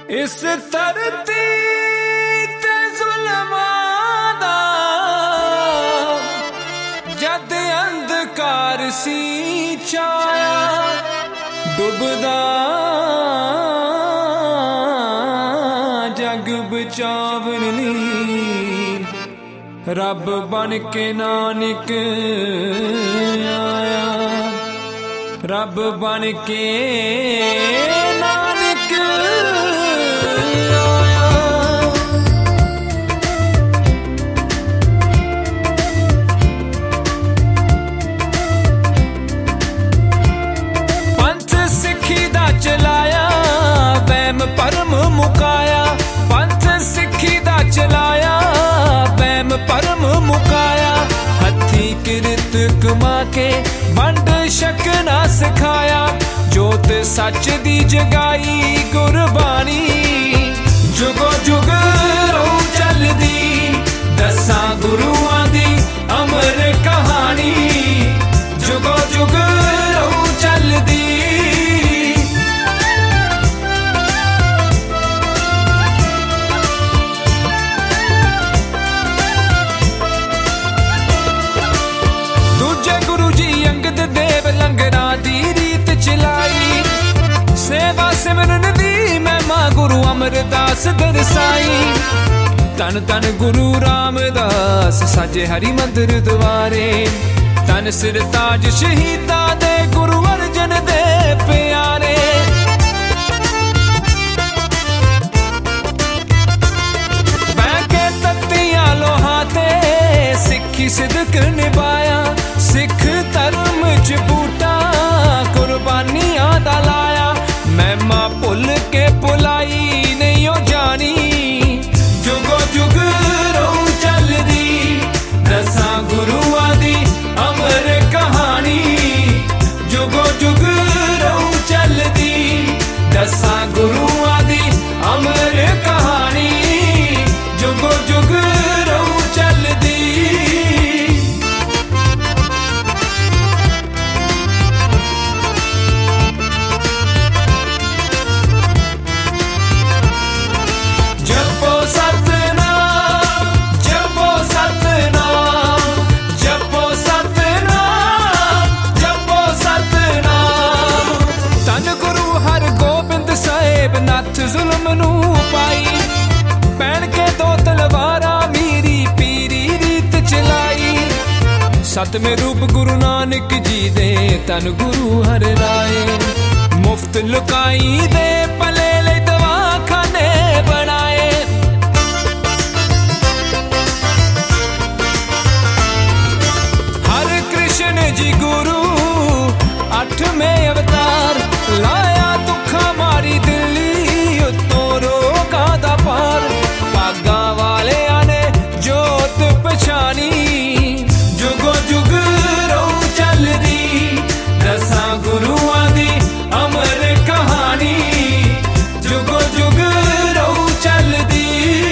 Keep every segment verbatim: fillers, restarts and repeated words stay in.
इस धरती ते जुल्मां दा जद अंधकार सी छाया डुबदा जग बचावन लई रब बन के नानक आया रब बन के नानक आया। पंथ सिक्खी दा चलाया वहम भरम मुकाया पंथ सिक्खी दा चलाया वहम भरम मुकाया हथी किरत कमा के वंड शक ना सिखाया जोत सच दी जगाई गुरबानी जुगो जुग रहू चलदी दसां गुरुआं दी अमर कहानी जुगो जुग रहू चलदी। दूजे गुरु जी अंगद देव लंगरा दी रीत चलाई सेवा सिमरन दी महिमा गुरु अमरदास दरसाई तन तन गुरु रामदास साजे हरि मंदिर द्वारे तन सिर ताज शहीदा दे गुरु अर्जन दे प्यारे बैके तत्तियां लोहा ते सिक्खी सिदक निभाया सिख धर्म च बूटा कुर्बानियां दा लाया महिमा भुल के भुलाई नहीं ओ जानी जुगो जुग रहू चलदी दसां गुरुआं दी अमर कहानी जुगो जुग रहू चलदी दसां गुरुआं दी अमर कहानी जुगो जुग रहू चलदी। जुल्म नू पाई पैन के दो तलवारा मीरी पीरी रीत चलाई सतवें रूप गुरु नानक जी दे तन गुरु हर राए मुफ्त लुकाई दे पले ले दवाखाने बनाए हर कृष्ण जी गुरु अठवें अवतार लाया दुखा मारी दिल्ली रोका दा पार भागा वाले आने जोत पछानी जुगो जुग रहू चलदी दसां गुरुआं दी अमर कहानी जुगो जुग रहू चलदी।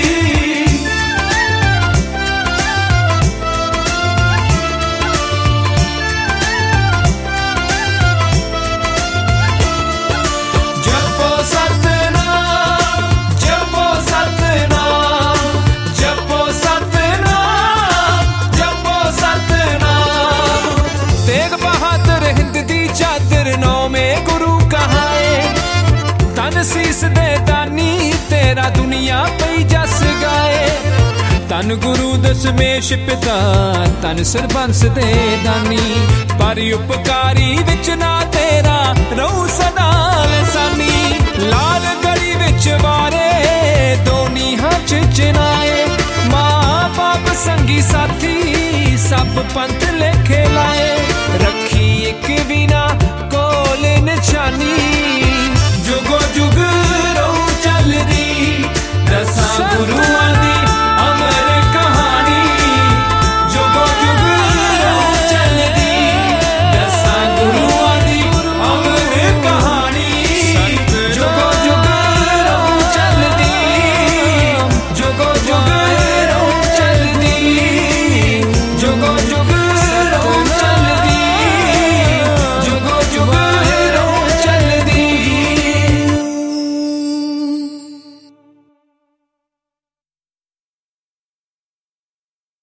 जपो सतनाम जपो सतनाम जपो सतनाम जपो सतनाम तेग बहादुर हिंद दी चादर नौ में गुरु कहाए तन सीस दे दानी तेरा दुनिया पई जस गाए तन गुरु दशमेश पिता तन सरबंस दे दानी पर उपकारी विच ना तेरा रहू सदा लसानी लाल गली विच वारे दोनी हच चिनाए मां बाप संगी साथी सब पंथ लेखे लाए रखी एक बिना कोल निशानी